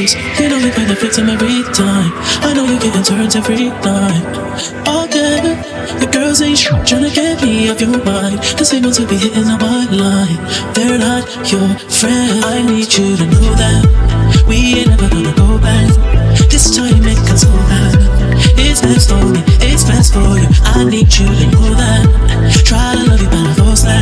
ways. You know we benefit them every time. I know you're getting turns every night. All good. The girls ain't tryna get me off your mind. The signals will be hitting on my line. They're not your friend. I need you to know that we ain't never gonna go back. This time it got so bad. It's best for me, it's best for you. I need you to know that. Try to love you, but I lost that.